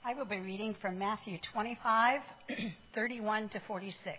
I will be reading from Matthew 25, 31 to 46.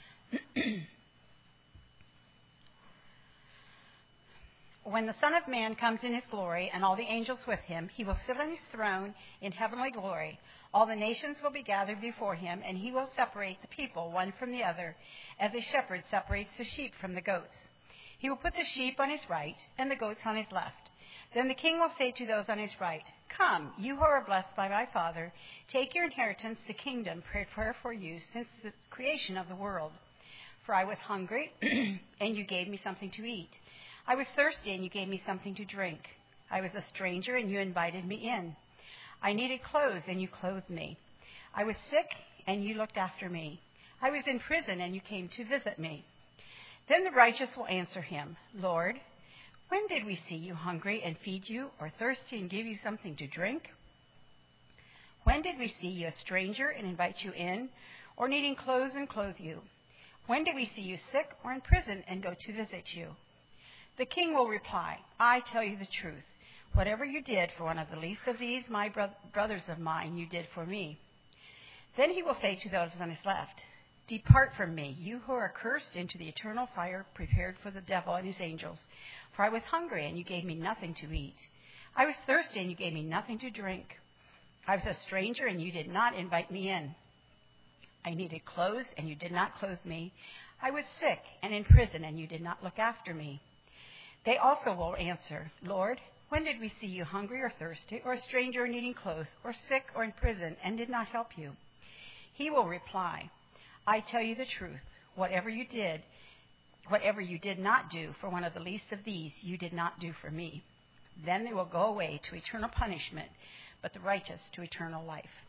When the Son of Man comes in his glory and all the angels with him, he will sit on his throne in heavenly glory. All the nations will be gathered before him, and he will separate the people one from the other, as a shepherd separates the sheep from the goats. He will put the sheep on his right and the goats on his left. Then the king will say to those on his right, "Come, you who are blessed by my Father, take your inheritance, the kingdom prepared for you since the creation of the world. For I was hungry, and you gave me something to eat. I was thirsty, and you gave me something to drink. I was a stranger, and you invited me in. I needed clothes, and you clothed me. I was sick, and you looked after me. I was in prison, and you came to visit me." Then the righteous will answer him, "Lord, when did we see you hungry and feed you, or thirsty and give you something to drink? When did we see you a stranger and invite you in, or needing clothes and clothe you? When did we see you sick or in prison and go to visit you?" The king will reply, "I tell you the truth. Whatever you did for one of the least of these, my brothers of mine, you did for me." Then he will say to those on his left, "Depart from me, you who are cursed, into the eternal fire prepared for the devil and his angels. For I was hungry, and you gave me nothing to eat. I was thirsty, and you gave me nothing to drink. I was a stranger, and you did not invite me in. I needed clothes, and you did not clothe me. I was sick and in prison, and you did not look after me." They also will answer, "Lord, when did we see you hungry or thirsty, or a stranger or needing clothes, or sick or in prison, and did not help you?" He will reply, "I tell you the truth. Whatever you did not do for one of the least of these, you did not do for me." Then they will go away to eternal punishment, but the righteous to eternal life.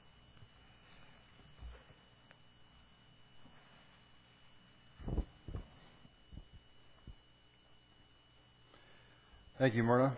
Thank you, Myrna.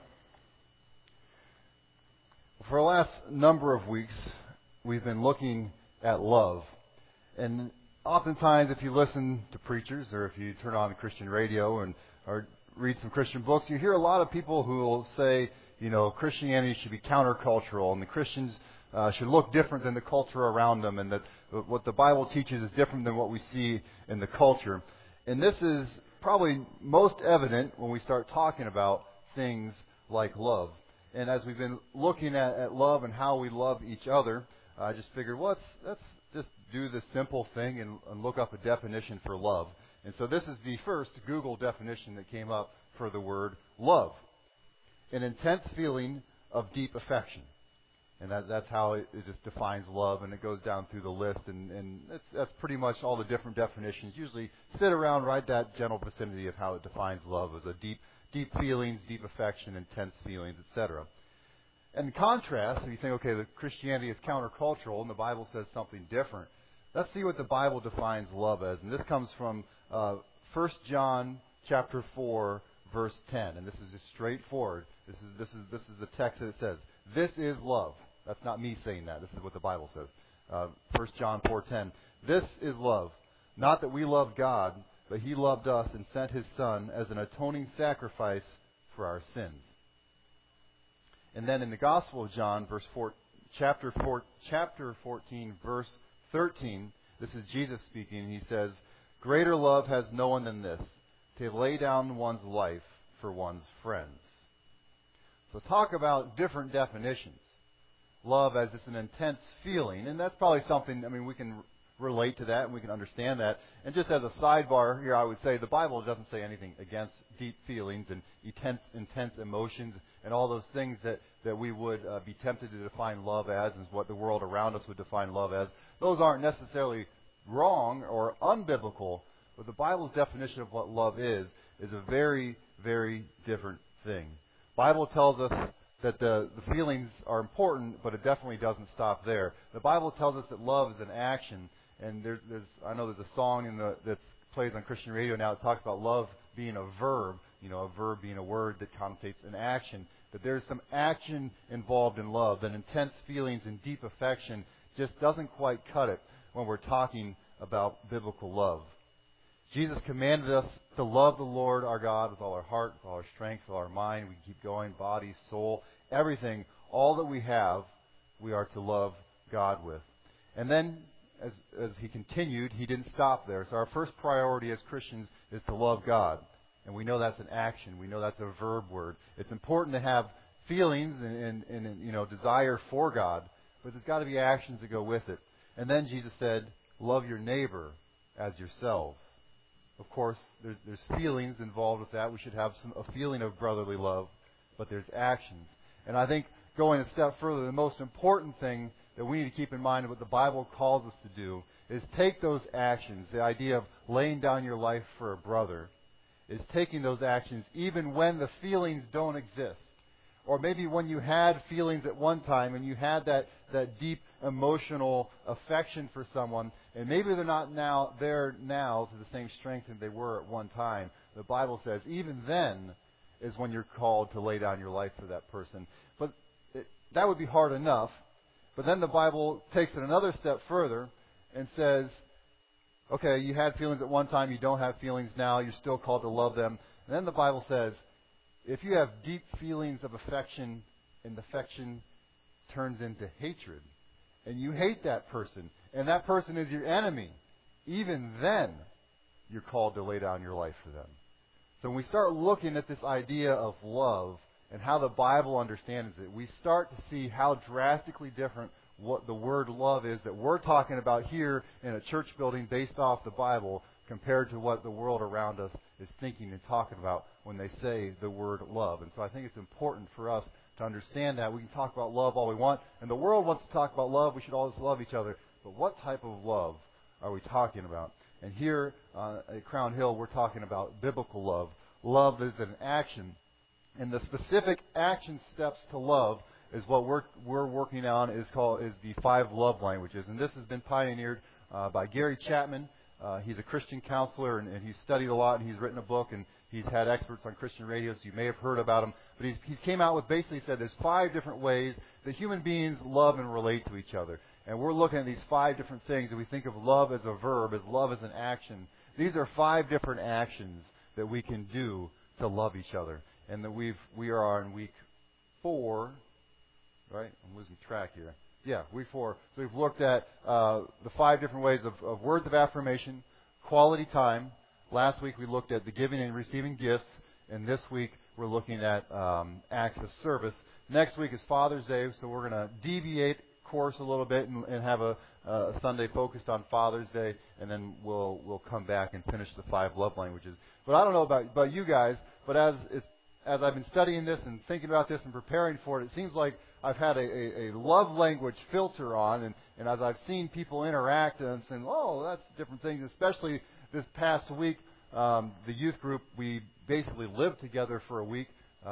For the last number of weeks, we've been looking at love. And oftentimes, if you listen to preachers or if you turn on Christian radio or read some Christian books, you hear a lot of people who will say, Christianity should be countercultural and the Christians should look different than the culture around them, and that what the Bible teaches is different than what we see in the culture. And this is probably most evident when we start talking about things like love. And as we've been looking at love and how we love each other, I just figured, let's just do the simple thing and look up a definition for love. And so this is the first Google definition that came up for the word love: an intense feeling of deep affection. And that's how it just defines love, and it goes down through the list, and that's pretty much all the different definitions usually sit around right that general vicinity of how it defines love as a deep feelings, deep affection, intense feelings, etc. And in contrast, if you think, okay, the Christianity is countercultural and the Bible says something different, let's see what the Bible defines love as. And this comes from 1 John chapter 4, verse 10. And this is just straightforward. This is the text that it says, "This is love." That's not me saying that. This is what the Bible says. 1 John 4:10. "This is love. Not that we loved God, but He loved us and sent His Son as an atoning sacrifice for our sins." And then in the Gospel of John, chapter 14, verse 13, this is Jesus speaking. He says, "Greater love has no one than this, to lay down one's life for one's friends." So talk about different definitions. Love as just an intense feeling, and that's probably something, we can relate to that and we can understand that. And just as a sidebar here, I would say the Bible doesn't say anything against deep feelings and intense emotions and all those things that we would be tempted to define love as, and what the world around us would define love as. Those aren't necessarily wrong or unbiblical, but the Bible's definition of what love is a very, very different thing. The Bible tells us that the feelings are important, but it definitely doesn't stop there. The Bible tells us that love is an action, and I know there's a song that plays on Christian radio now that talks about love being a verb, a verb being a word that connotates an action. That there's some action involved in love, that intense feelings and deep affection just doesn't quite cut it when we're talking about biblical love. Jesus commanded us to love the Lord our God with all our heart, with all our strength, with all our mind. We can keep going, body, soul, everything, all that we have. we are to love God with. And then, as he continued, he didn't stop there. So our first priority as Christians is to love God. And we know that's an action. We know that's a verb word. It's important to have feelings and desire for God, but there's got to be actions that go with it. And then Jesus said, love your neighbor as yourselves. Of course, there's feelings involved with that. We should have a feeling of brotherly love, but there's actions. And I think going a step further, the most important thing that we need to keep in mind of what the Bible calls us to do is take those actions. The idea of laying down your life for a brother is taking those actions even when the feelings don't exist. Or maybe when you had feelings at one time and you had that deep emotional affection for someone, and maybe they're not there now to the same strength that they were at one time. The Bible says even then is when you're called to lay down your life for that person. But that would be hard enough. But then the Bible takes it another step further and says, okay, you had feelings at one time, you don't have feelings now, you're still called to love them. And then the Bible says, if you have deep feelings of affection, and affection turns into hatred, and you hate that person, and that person is your enemy, even then, you're called to lay down your life for them. So when we start looking at this idea of love and how the Bible understands it, we start to see how drastically different what the word love is that we're talking about here in a church building based off the Bible compared to what the world around us is thinking and talking about when they say the word love. And so I think it's important for us to understand that. We can talk about love all we want, and the world wants to talk about love. We should always love each other. But what type of love are we talking about? And here at Crown Hill, we're talking about biblical love. Love is an action. And the specific action steps to love is what we're working on is the 5 love languages. And this has been pioneered by Gary Chapman. He's a Christian counselor, and he's studied a lot, and he's written a book, and he's had experts on Christian radio, so you may have heard about him. But he's came out with basically said there's 5 different ways that human beings love and relate to each other. And we're looking at these 5 different things. And we think of love as a verb, as love as an action. These are 5 different actions that we can do to love each other. And that we are on week 4, right? I'm losing track here. Yeah, week 4. So we've looked at the 5 different ways of words of affirmation, quality time. Last week we looked at the giving and receiving gifts, and this week we're looking at acts of service. Next week is Father's Day, so we're going to deviate course a little bit and have a Sunday focused on Father's Day, and then we'll come back and finish the 5 love languages. But I don't know about you guys, but as I've been studying this and thinking about this and preparing for it, it seems like I've had a love language filter on, and as I've seen people interact and saying, oh, that's different things, especially this past week, the youth group, we basically lived together for a week.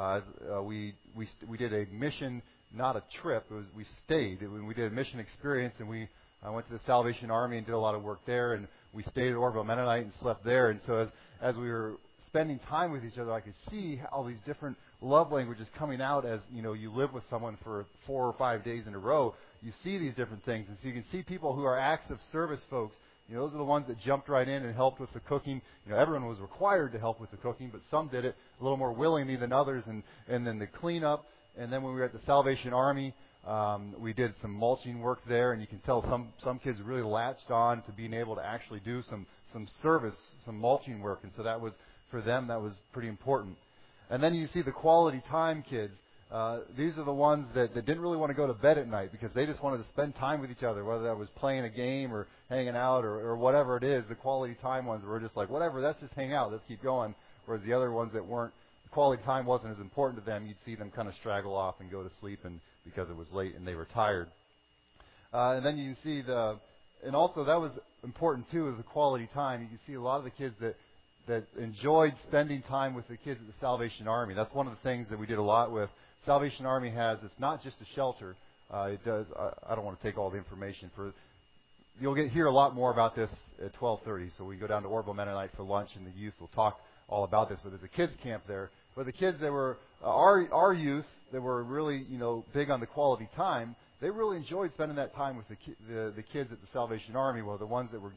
We did a mission, not a trip. We stayed. We did a mission experience, and I went to the Salvation Army and did a lot of work there, and we stayed at Orville Mennonite and slept there. And so as we were spending time with each other, I could see all these different love languages coming out as, you live with someone for 4 or 5 days in a row. You see these different things. And so you can see people who are acts of service folks. Those are the ones that jumped right in and helped with the cooking. Everyone was required to help with the cooking, but some did it a little more willingly than others. And then the cleanup. And then when we were at the Salvation Army, we did some mulching work there. And you can tell some kids really latched on to being able to actually do some service, some mulching work. And so that was, for them, that was pretty important. And then you see the quality time kids. These are the ones that didn't really want to go to bed at night because they just wanted to spend time with each other, whether that was playing a game or hanging out or whatever it is. The quality time ones were just like, whatever, let's just hang out, let's keep going. Whereas the other ones that weren't, quality time wasn't as important to them, you'd see them kind of straggle off and go to sleep and because it was late and they were tired. And then you can see and also that was important too, is the quality time. You can see a lot of the kids that enjoyed spending time with the kids at the Salvation Army. That's one of the things that we did a lot with. Salvation Army it's not just a shelter. It does. I don't want to take all the information. You'll hear a lot more about this at 12:30. So we go down to Orville Mennonite for lunch, and the youth will talk all about this. But there's a kids camp there. But the kids that were our youth that were really big on the quality time, they really enjoyed spending that time with the kids at the Salvation Army. Well, the ones that were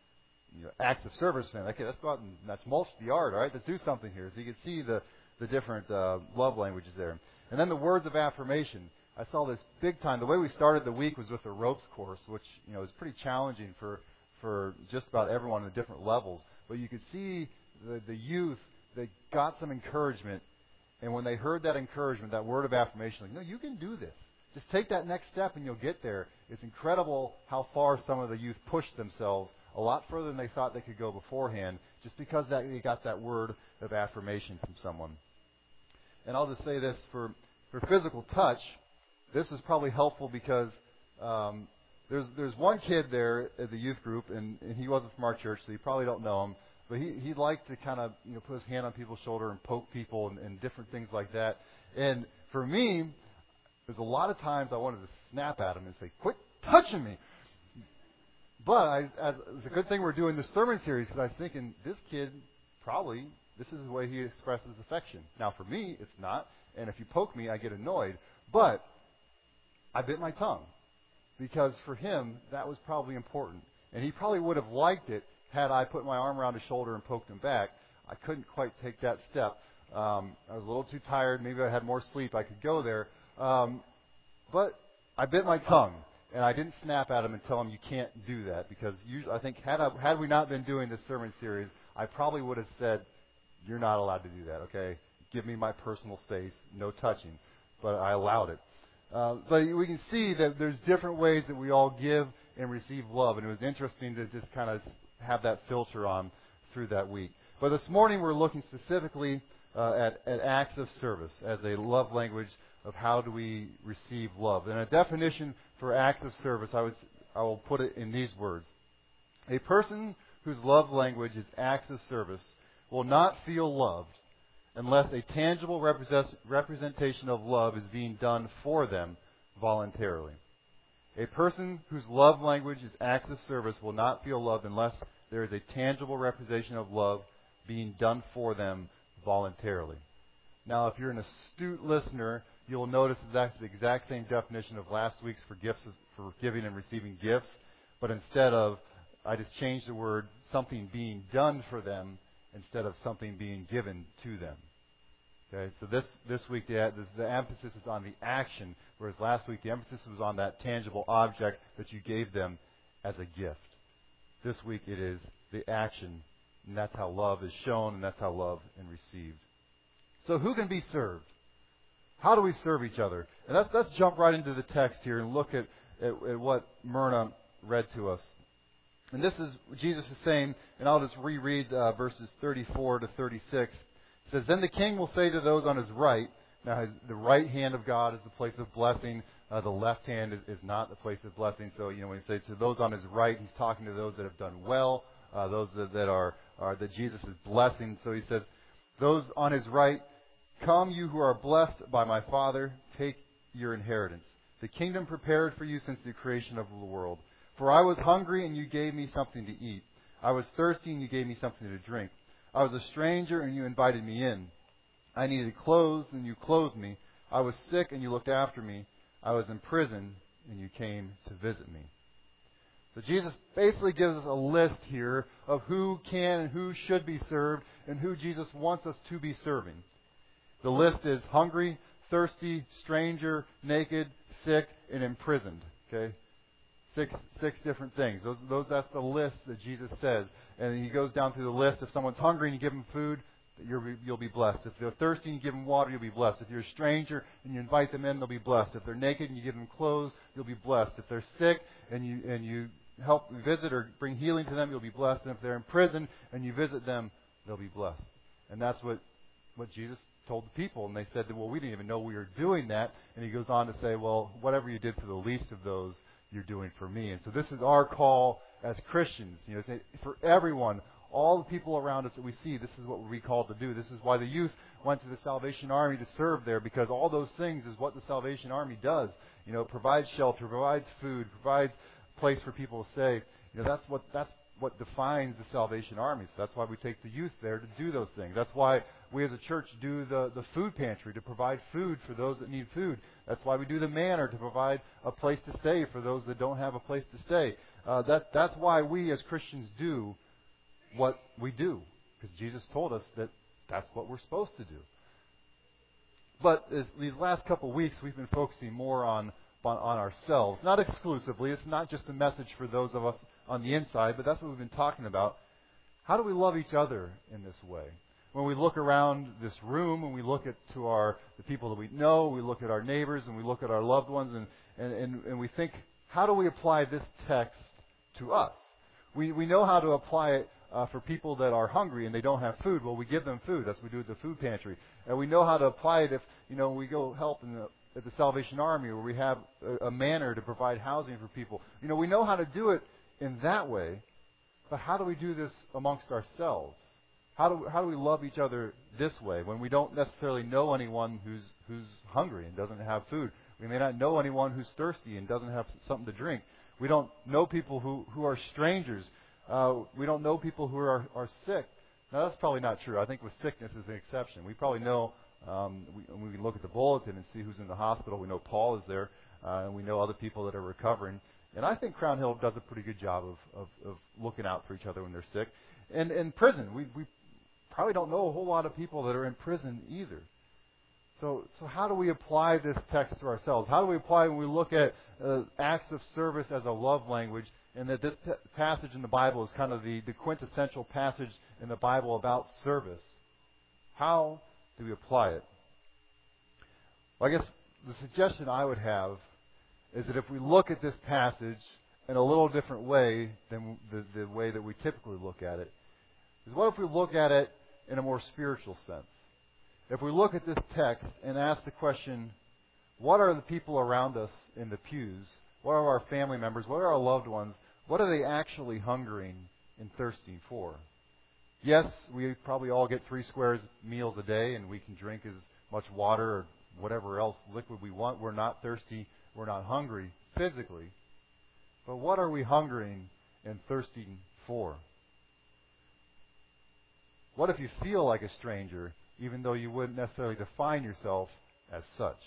acts of service, man. Okay, let's go out and let's mulch the yard. All right, let's do something here. So you can see the different love languages there. And then the words of affirmation. I saw this big time. The way we started the week was with a ropes course, which is pretty challenging for just about everyone at different levels. But you could see the youth, they got some encouragement, and when they heard that encouragement, that word of affirmation, like, no, you can do this. Just take that next step and you'll get there. It's incredible how far some of the youth pushed themselves, a lot further than they thought they could go beforehand, just because they got that word of affirmation from someone. And I'll just say this, for physical touch, this is probably helpful because there's one kid there at the youth group, and he wasn't from our church, so you probably don't know him, but he liked to kind of put his hand on people's shoulder and poke people and different things like that. And for me, there's a lot of times I wanted to snap at him and say, quit touching me. But it's a good thing we're doing this sermon series, because I was thinking, this kid probably, this is the way he expresses affection. Now, for me, it's not. And if you poke me, I get annoyed. But I bit my tongue, because for him, that was probably important. And he probably would have liked it had I put my arm around his shoulder and poked him back. I couldn't quite take that step. I was a little too tired. Maybe I had more sleep. I could go there. But I bit my tongue, and I didn't snap at him and tell him you can't do that, because usually, I think had we not been doing this sermon series, I probably would have said, you're not allowed to do that, okay? Give me my personal space, no touching. But I allowed it. But we can see that there's different ways that we all give and receive love, and it was interesting to just kind of have that filter on through that week. But this morning we're looking specifically at acts of service as a love language of how do we receive love. And a definition for acts of service, I will put it in these words. A person whose love language is acts of service will not feel loved unless a tangible representation of love is being done for them voluntarily. A person whose love language is acts of service will not feel loved unless there is a tangible representation of love being done for them voluntarily. Now, if you're an astute listener, you'll notice that's the exact same definition of last week's for giving and receiving gifts, but instead of, I just changed the word, something being done for them instead of something being given to them. Okay, so this week the emphasis is on the action, whereas last week the emphasis was on that tangible object that you gave them as a gift. This week it is the action, and that's how love is shown, and that's how love is received. So who can be served? How do we serve each other? And let's jump right into the text here and look at what Myrna read to us. And this is Jesus is saying, and I'll just reread verses 34 to 36. It says, "Then the king will say to those on his right," now the right hand of God is the place of blessing. The left hand is not the place of blessing. So, when he says to those on his right, he's talking to those that have done well, those that Jesus is blessing. So he says, "Those on his right, come you who are blessed by my Father, take your inheritance, the kingdom prepared for you since the creation of the world. For I was hungry, and you gave me something to eat. I was thirsty, and you gave me something to drink. I was a stranger, and you invited me in. I needed clothes, and you clothed me. I was sick, and you looked after me. I was in prison, and you came to visit me." So Jesus basically gives us a list here of who can and who should be served and who Jesus wants us to be serving. The list is hungry, thirsty, stranger, naked, sick, and imprisoned. Okay? Six different things. That's the list that Jesus says. And he goes down through the list. If someone's hungry and you give them food, you'll be blessed. If they're thirsty and you give them water, you'll be blessed. If you're a stranger and you invite them in, they'll be blessed. If they're naked and you give them clothes, you'll be blessed. If they're sick and you help visit or bring healing to them, you'll be blessed. And if they're in prison and you visit them, they'll be blessed. And that's what Jesus told the people. And they said, well, we didn't even know we were doing that. And he goes on to say, well, whatever you did for the least of those, you're doing for me. And so this is our call as Christians. For everyone, all the people around us that we see, this is what we're called to do. This is why the youth went to the Salvation Army to serve there, because all those things is what the Salvation Army does. Provides shelter, provides food, provides a place for people to stay. That's what defines the Salvation Army. So that's why we take the youth there to do those things. That's why we as a church do the food pantry, to provide food for those that need food. That's why we do the manor, to provide a place to stay for those that don't have a place to stay. That's why we as Christians do what we do, because Jesus told us that that's what we're supposed to do. But these last couple of weeks, we've been focusing more on ourselves. Not exclusively. It's not just a message for those of us on the inside, but that's what we've been talking about. How do we love each other in this way? When we look around this room and we look at the people that we know, we look at our neighbors and we look at our loved ones and we think, how do we apply this text to us? We know how to apply it for people that are hungry and they don't have food. Well, we give them food. That's what we do at the food pantry. And we know how to apply it if, we go help at the Salvation Army, where we have a manner to provide housing for people. We know how to do it in that way. But how do we do this amongst ourselves? How do we love each other this way when we don't necessarily know anyone who's hungry and doesn't have food? We may not know anyone who's thirsty and doesn't have something to drink. We don't know people who are strangers. We don't know people who are sick. Now, that's probably not true. I think with sickness is an exception. We probably know, we can look at the bulletin and see who's in the hospital. We know Paul is there, and we know other people that are recovering. And I think Crown Hill does a pretty good job of looking out for each other when they're sick. And in prison, we probably don't know a whole lot of people that are in prison either. So how do we apply this text to ourselves? How do we apply when we look at acts of service as a love language, and that this passage in the Bible is kind of the quintessential passage in the Bible about service? How do we apply it? Well, I guess the suggestion I would have is that if we look at this passage in a little different way than the way that we typically look at it, is what if we look at it in a more spiritual sense? If we look at this text and ask the question, what are the people around us in the pews? What are our family members? What are our loved ones? What are they actually hungering and thirsting for? Yes, we probably all get 3 squares meals a day, and we can drink as much water or whatever else liquid we want. We're not thirsty. We're not hungry physically. But what are we hungering and thirsting for? What if you feel like a stranger, even though you wouldn't necessarily define yourself as such?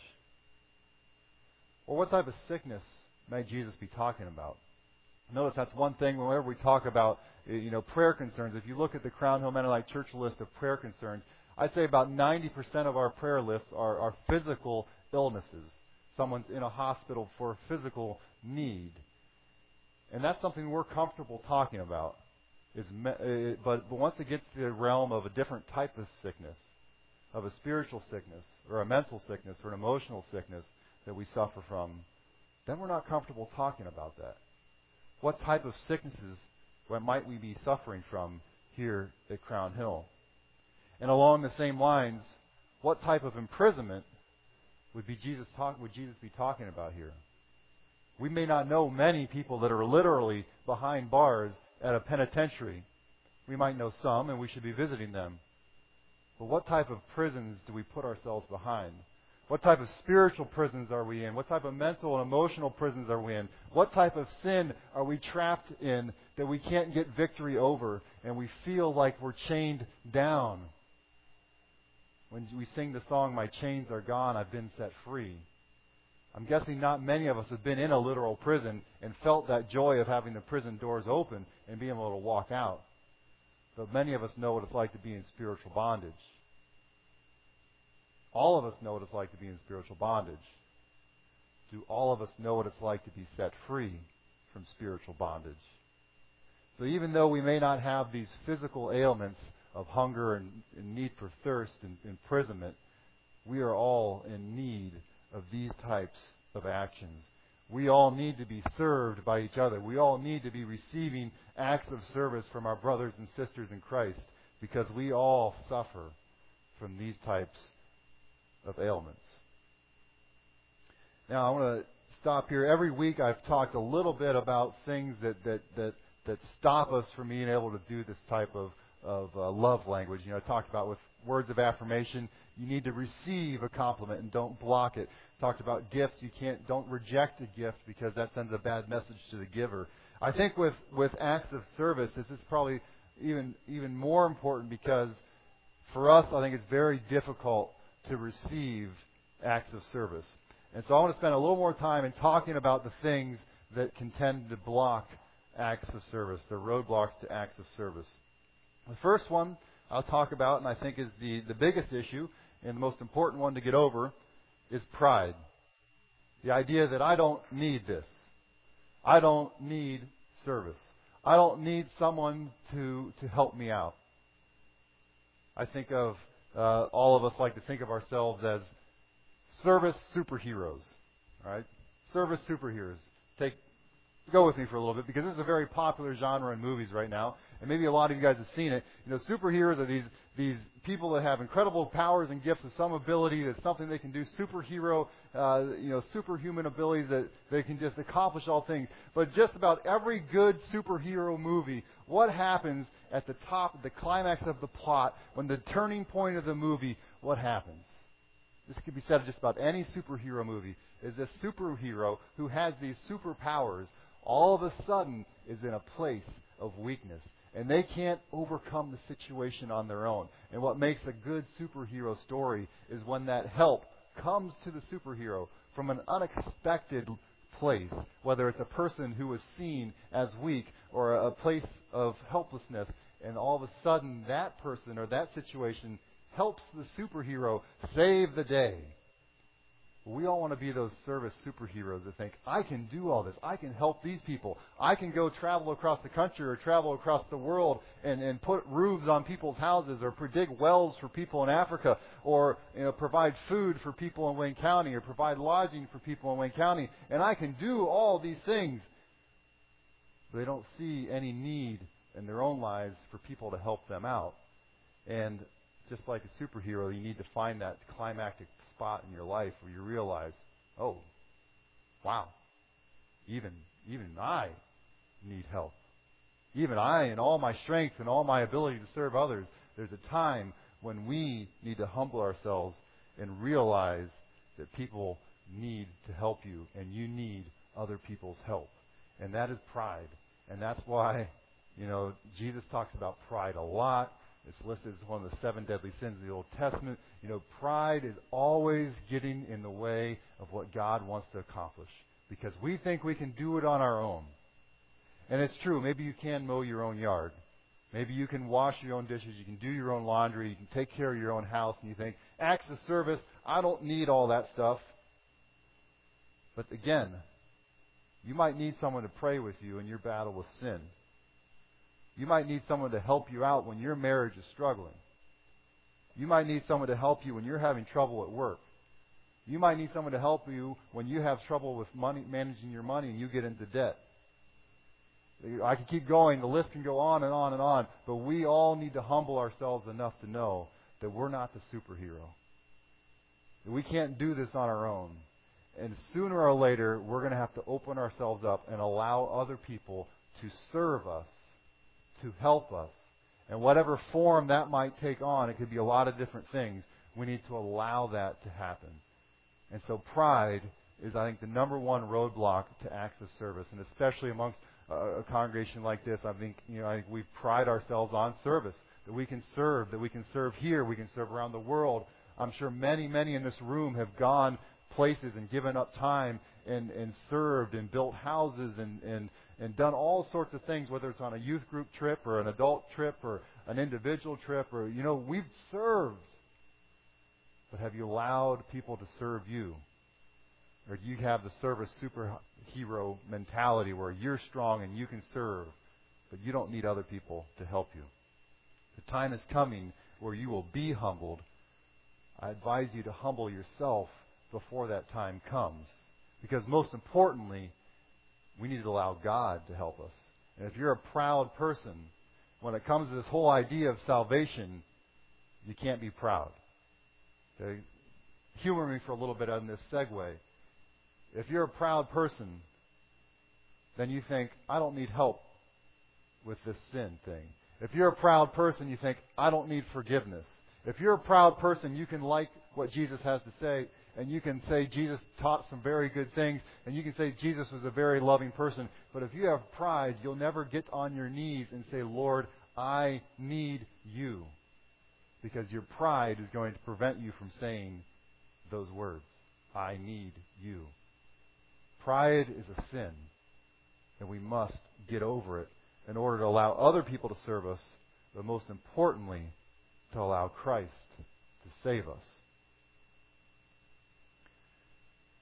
Or what type of sickness might Jesus be talking about? Notice that's one thing whenever we talk about prayer concerns. If you look at the Crown Hill Mennonite Church list of prayer concerns, I'd say about 90% of our prayer lists are physical illnesses. Someone's in a hospital for a physical need. And that's something we're comfortable talking about. But once it gets to the realm of a different type of sickness, of a spiritual sickness, or a mental sickness, or an emotional sickness that we suffer from, then we're not comfortable talking about that. What type of sicknesses might we be suffering from here at Crown Hill? And along the same lines, what type of imprisonment would Jesus be talking about here? We may not know many people that are literally behind bars at a penitentiary. We might know some, and we should be visiting them. But what type of prisons do we put ourselves behind? What type of spiritual prisons are we in? What type of mental and emotional prisons are we in? What type of sin are we trapped in that we can't get victory over, and we feel like we're chained down? When we sing the song, "My chains are gone, I've been set free," I'm guessing not many of us have been in a literal prison and felt that joy of having the prison doors open and being able to walk out. But many of us know what it's like to be in spiritual bondage. All of us know what it's like to be in spiritual bondage. Do all of us know what it's like to be set free from spiritual bondage? So even though we may not have these physical ailments of hunger and need for thirst and imprisonment, we are all in need of these types of actions. We all need to be served by each other. We all need to be receiving acts of service from our brothers and sisters in Christ, because we all suffer from these types of ailments. Now, I want to stop here. Every week I've talked a little bit about things that stop us from being able to do this type of love language. I talked about with words of affirmation, you need to receive a compliment and don't block it. Talked about gifts, don't reject a gift because that sends a bad message to the giver. I think with acts of service, this is probably even more important, because for us, I think it's very difficult to receive acts of service. And so I want to spend a little more time in talking about the things that can tend to block acts of service, the roadblocks to acts of service. The first one I'll talk about, and I think is the biggest issue, and the most important one to get over, is pride. The idea that I don't need this. I don't need service. I don't need someone to help me out. I think of, all of us like to think of ourselves as service superheroes. All right? Service superheroes. Go with me for a little bit, because this is a very popular genre in movies right now, and maybe a lot of you guys have seen it. You know, superheroes are these people that have incredible powers and gifts of some ability. That's something they can do. Superhero, superhuman abilities that they can just accomplish all things. But just about every good superhero movie, what happens at the top, the climax of the plot, when the turning point of the movie, what happens? This could be said of just about any superhero movie. Is this superhero who has these superpowers all of a sudden is in a place of weakness. And they can't overcome the situation on their own. And what makes a good superhero story is when that help comes to the superhero from an unexpected place, whether it's a person who was seen as weak or a place of helplessness, and all of a sudden that person or that situation helps the superhero save the day. We all want to be those service superheroes that think, I can do all this. I can help these people. I can go travel across the country or travel across the world and put roofs on people's houses, or dig wells for people in Africa, or provide food for people in Wayne County, or provide lodging for people in Wayne County. And I can do all these things. But they don't see any need in their own lives for people to help them out. And just like a superhero, you need to find that climactic spot in your life where you realize, oh, wow, even I need help. Even I, in all my strength and all my ability to serve others, there's a time when we need to humble ourselves and realize that people need to help you, and you need other people's help. And that is pride. And that's why, Jesus talks about pride a lot. It's listed as one of the 7 deadly sins of the Old Testament. Pride is always getting in the way of what God wants to accomplish, because we think we can do it on our own. And it's true. Maybe you can mow your own yard. Maybe you can wash your own dishes. You can do your own laundry. You can take care of your own house. And you think, acts of service, I don't need all that stuff. But again, you might need someone to pray with you in your battle with sin. You might need someone to help you out when your marriage is struggling. You might need someone to help you when you're having trouble at work. You might need someone to help you when you have trouble with money, managing your money, and you get into debt. I can keep going. The list can go on and on and on. But we all need to humble ourselves enough to know that we're not the superhero. That we can't do this on our own. And sooner or later, we're going to have to open ourselves up and allow other people to serve us, to help us. And whatever form that might take on, it could be a lot of different things. We need to allow that to happen. And so pride is, I think, the number one roadblock to acts of service. And especially amongst a congregation like this, I think we pride ourselves on service. That we can serve here, we can serve around the world. I'm sure many, many in this room have gone places and given up time and served and built houses and done all sorts of things, whether it's on a youth group trip or an adult trip or an individual trip, or, we've served. But have you allowed people to serve you? Or do you have the service superhero mentality where you're strong and you can serve, but you don't need other people to help you? The time is coming where you will be humbled. I advise you to humble yourself before that time comes. Because most importantly, we need to allow God to help us. And if you're a proud person, when it comes to this whole idea of salvation, you can't be proud. Okay? Humor me for a little bit on this segue. If you're a proud person, then you think, I don't need help with this sin thing. If you're a proud person, you think, I don't need forgiveness. If you're a proud person, you can like what Jesus has to say, and you can say Jesus taught some very good things, and you can say Jesus was a very loving person. But if you have pride, you'll never get on your knees and say, Lord, I need you. Because your pride is going to prevent you from saying those words. I need you. Pride is a sin, and we must get over it in order to allow other people to serve us, but most importantly, to allow Christ to save us.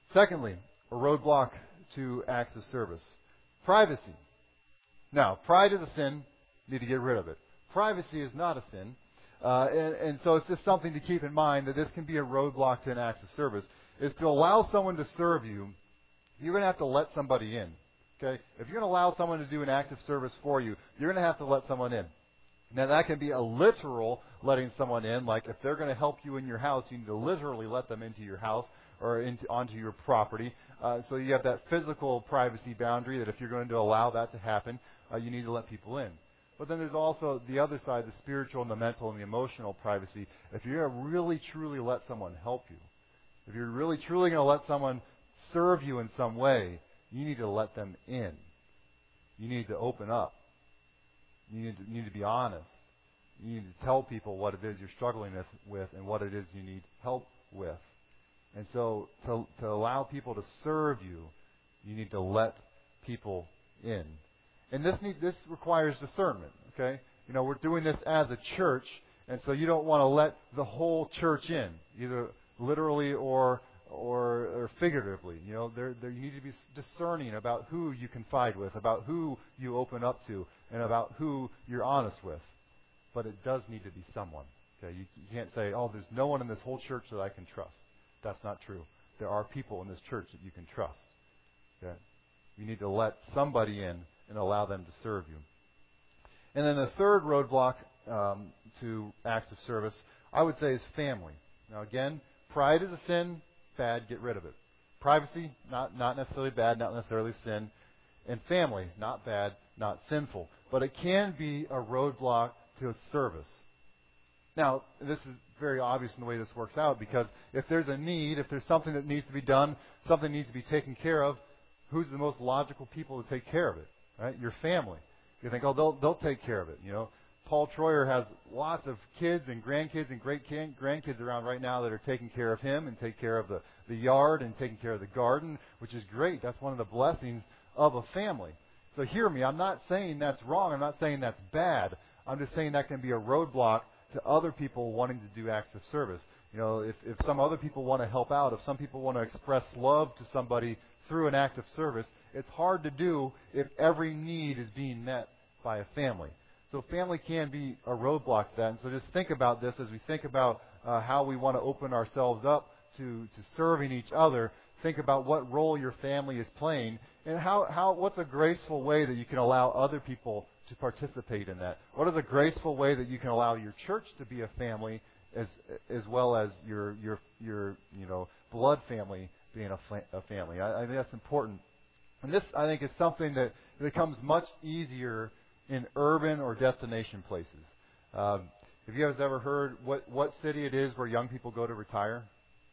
Secondly, a roadblock to acts of service. Privacy. Now, pride is a sin. You need to get rid of it. Privacy is not a sin. And so it's just something to keep in mind that this can be a roadblock to an act of service. Is to allow someone to serve you, you're going to have to let somebody in. Okay? If you're going to allow someone to do an act of service for you, you're going to have to let someone in. Now, that can be a literal letting someone in, like if they're going to help you in your house, you need to literally let them into your house or onto your property. So you have that physical privacy boundary that if you're going to allow that to happen, you need to let people in. But then there's also the other side, the spiritual and the mental and the emotional privacy. If you're going to really, truly let someone help you, if you're really, truly going to let someone serve you in some way, you need to let them in. You need to open up. You need to be honest. You need to tell people what it is you're struggling with and what it is you need help with. And so to allow people to serve you, you need to let people in. And this requires discernment, okay? You know, we're doing this as a church, and so you don't want to let the whole church in, either literally or figuratively. You know, you need to be discerning about who you confide with, about who you open up to, and about who you're honest with. But it does need to be someone. Okay, you can't say, "Oh, there's no one in this whole church that I can trust." That's not true. There are people in this church that you can trust. Okay, you need to let somebody in and allow them to serve you. And then the third roadblock to acts of service, I would say, is family. Now, again, pride is a sin. Bad, get rid of it. Privacy, not necessarily bad, not necessarily sin. And family, not bad, not sinful. But it can be a roadblock to service. Now, this is very obvious in the way this works out, because if there's a need, if there's something that needs to be done, something needs to be taken care of, who's the most logical people to take care of it? Right? Your family. You think, oh, they'll take care of it. You know, Paul Troyer has lots of kids and grandkids and great-grandkids around right now that are taking care of him and take care of the yard and taking care of the garden, which is great. That's one of the blessings of a family. So hear me. I'm not saying that's wrong. I'm not saying that's bad. I'm just saying that can be a roadblock to other people wanting to do acts of service. You know, if some other people want to help out, if some people want to express love to somebody through an act of service, it's hard to do if every need is being met by a family. So family can be a roadblock to that. And so just think about this as we think about how we want to open ourselves up to serving each other. Think about what role your family is playing and what's a graceful way that you can allow other people to participate in that. What is a graceful way that you can allow your church to be a family as well as your blood family being a family. I think that's important. And this, I think, is something that becomes much easier in urban or destination places. Have you guys ever heard what city it is where young people go to retire?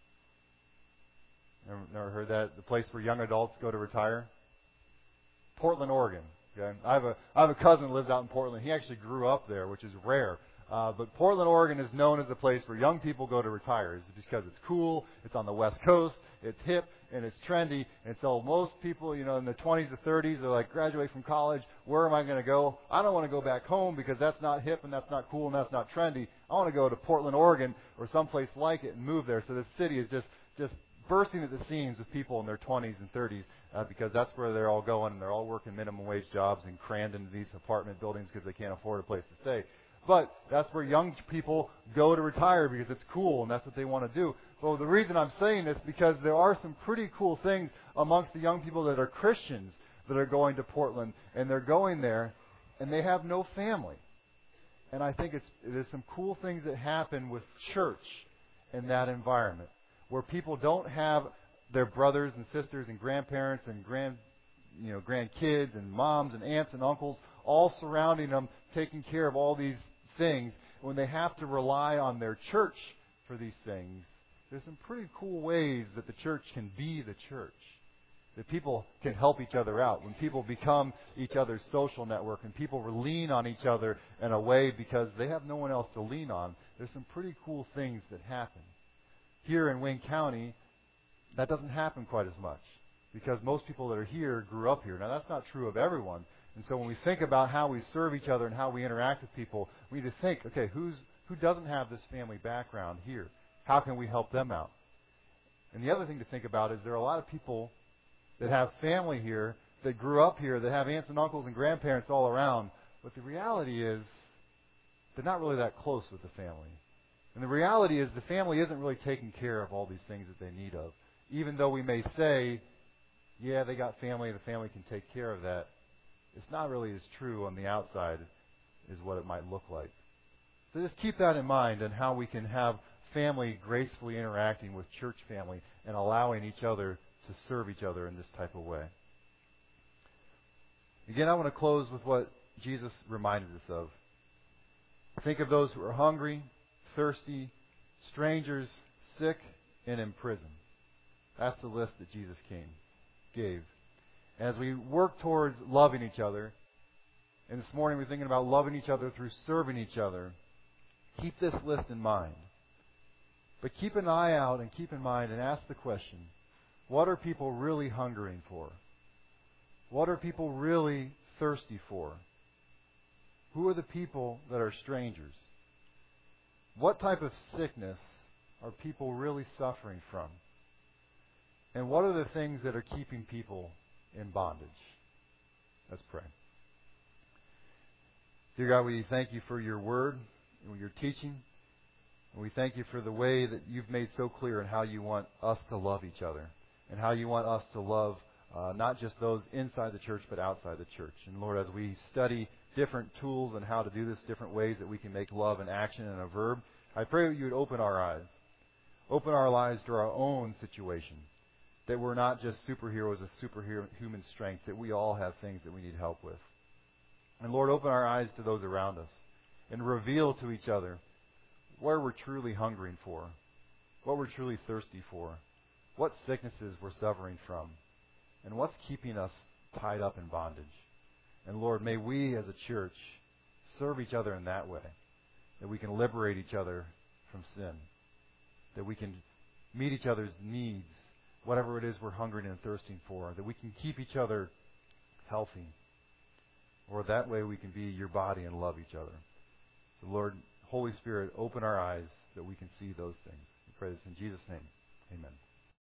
Never heard that? The place where young adults go to retire? Portland, Oregon. Okay? I have a cousin who lives out in Portland. He actually grew up there, which is rare. But Portland, Oregon is known as a place where young people go to retire. It's because it's cool, it's on the West Coast, it's hip, and it's trendy. And so most people, in their 20s or 30s, they're like, graduate from college, where am I going to go? I don't want to go back home because that's not hip and that's not cool and that's not trendy. I want to go to Portland, Oregon or someplace like it and move there. So this city is just bursting at the seams with people in their 20s and 30s because that's where they're all going, and they're all working minimum wage jobs and crammed into these apartment buildings because they can't afford a place to stay. But that's where young people go to retire because it's cool and that's what they want to do. Well, the reason I'm saying this is because there are some pretty cool things amongst the young people that are Christians that are going to Portland, and they're going there and they have no family. And I think there's some cool things that happen with church in that environment where people don't have their brothers and sisters and grandparents and grandkids and moms and aunts and uncles all surrounding them, taking care of all these things. When they have to rely on their church for these things, there's some pretty cool ways that the church can be the church. That people can help each other out. When people become each other's social network and people lean on each other in a way because they have no one else to lean on, there's some pretty cool things that happen. Here in Wayne County, that doesn't happen quite as much because most people that are here grew up here. Now, that's not true of everyone. And so when we think about how we serve each other and how we interact with people, we need to think, okay, who doesn't have this family background here? How can we help them out? And the other thing to think about is there are a lot of people that have family here, that grew up here, that have aunts and uncles and grandparents all around. But the reality is they're not really that close with the family. And the reality is the family isn't really taking care of all these things that they need of. Even though we may say, yeah, they got family, the family can take care of that, it's not really as true on the outside as what it might look like. So just keep that in mind and how we can have family gracefully interacting with church family and allowing each other to serve each other in this type of way. Again, I want to close with what Jesus reminded us of. Think of those who are hungry, thirsty, strangers, sick, and in prison. That's the list that Jesus gave. And as we work towards loving each other, and this morning we're thinking about loving each other through serving each other, keep this list in mind. But keep an eye out and keep in mind and ask the question, what are people really hungering for? What are people really thirsty for? Who are the people that are strangers? What type of sickness are people really suffering from? And what are the things that are keeping people in bondage? Let's pray. Dear God, we thank you for your word and your teaching. And we thank you for the way that you've made so clear in how you want us to love each other and how you want us to love not just those inside the church but outside the church. And Lord, as we study different tools and how to do this, different ways that we can make love an action and a verb, I pray that you would open our eyes. Open our lives to our own situation. That we're not just superheroes with superhuman strength, that we all have things that we need help with. And Lord, open our eyes to those around us and reveal to each other where we're truly hungering for, what we're truly thirsty for, what sicknesses we're suffering from, and what's keeping us tied up in bondage. And Lord, may we as a church serve each other in that way, that we can liberate each other from sin, that we can meet each other's needs, whatever it is we're hungering and thirsting for, that we can keep each other healthy, or that way we can be your body and love each other. So Lord, Holy Spirit, open our eyes that we can see those things. We pray this in Jesus' name. Amen.